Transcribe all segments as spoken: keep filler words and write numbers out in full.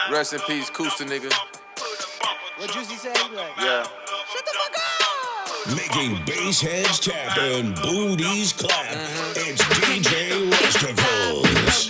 Rest in peace, Koosta nigga. What Juicy say? Like, yeah. Shut the fuck up! Making bass heads tap and booties clap. Mm-hmm. It's D J Rusticals.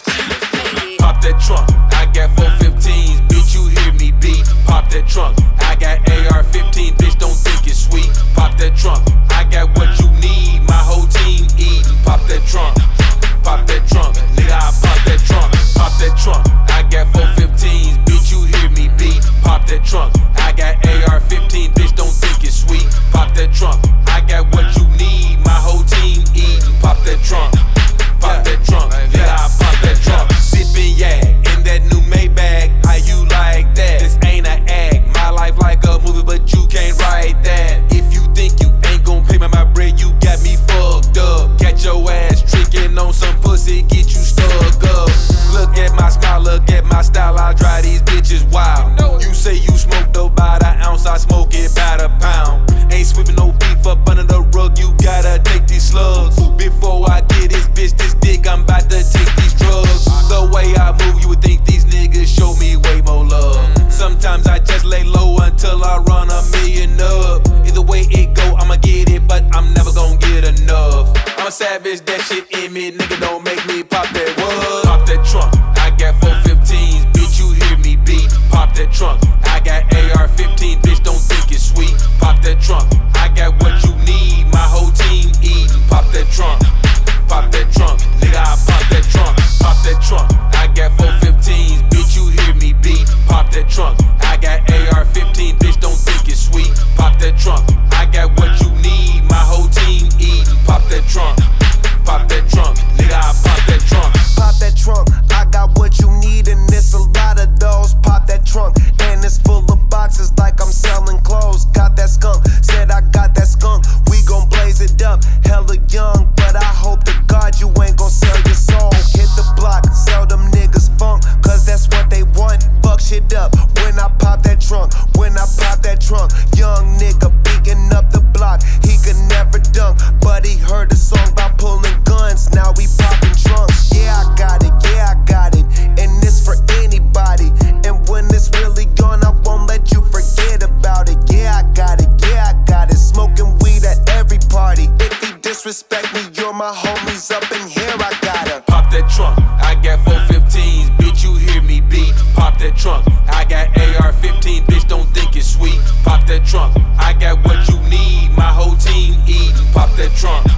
Pop that trunk, I got four fifteens, bitch, you hear me beat. Pop that trunk, I got A R fifteen, bitch, don't think it's sweet. Pop that trunk, I got what you need, my whole team eating. Pop that trunk, pop that trunk, nigga, I pop that trunk. Pop that trunk, I got four fifteens, bitch, you hear me beat. Pop that trunk, I got A R fifteen, bitch, don't think it's sweet. Pop that trunk, I got what you need, my whole team eating. Pop that trunk, pop that trunk, nigga, I pop that trunk. Sippin' yak in that new Maybach, how you like that? This ain't an act, my life like a movie, but you can't write that. If you think you ain't gon' pay me my bread, you got me fucked up. Catch your ass trickin' on some pussy, get you stuck up. Look at my smile, look at my style, I drive these bitches wild. You say you smoke dope by the ounce, I smoke it by the pound. Ain't sweeping no beef up under the rug, you gotta take these slugs. Before I get this bitch this dick, I'm about to take these drugs. The way I move, you would think these niggas show me way more love. Sometimes I just lay low until I run a million up. Either way it go, I'ma get it, but I'm never gon' get enough. I'm a savage, that shit in me, nigga, don't make me pop that what? Pop that trunk, I got four fifteens, bitch, you hear me beat. Pop that trunk, I got A R fifteen, bitch, don't think it's sweet. Pop that trunk, I got what you need, my whole team eating. Pop that trunk, pop that trunk, nigga, I pop that trunk. Pop that trunk, I got four fifteens, bitch, you hear me beat. Pop that trunk, I got A R fifteen, bitch, don't think it's sweet. Pop that trunk, I got what you need, my whole team eating. Pop that trunk, pop that trunk, nigga, I pop that trunk. Pop that trunk, I got what you need, and it's a lot of those. Pop that trunk, and it's full of boxes like I'm selling clothes. Got that skunk, said I got that skunk. We gon' blaze it up, hella young, but I hope to God you ain't gon' sell your soul. Hit the block, sell them niggas funk, cause that's what they want. Fuck shit up when I pop that trunk, when I pop that trunk. Young nigga beating up the block, he could never dunk, but he heard a song about pulling guns, now we popping trunks. Yeah, I got it, yeah, I got it, and it's for anybody. And when it's really gone, I won't let you forget about it. Yeah, I got it, yeah, I got it. Smoking weed at every party. If you disrespect me, you're my homies up in here, I gotta pop that trunk, I got four fifteens, bitch, you hear me beat. Pop that trunk, I got A R fifteen, bitch, don't think it's sweet. Pop that trunk, I got what you need, my whole team eating. Pop that trunk,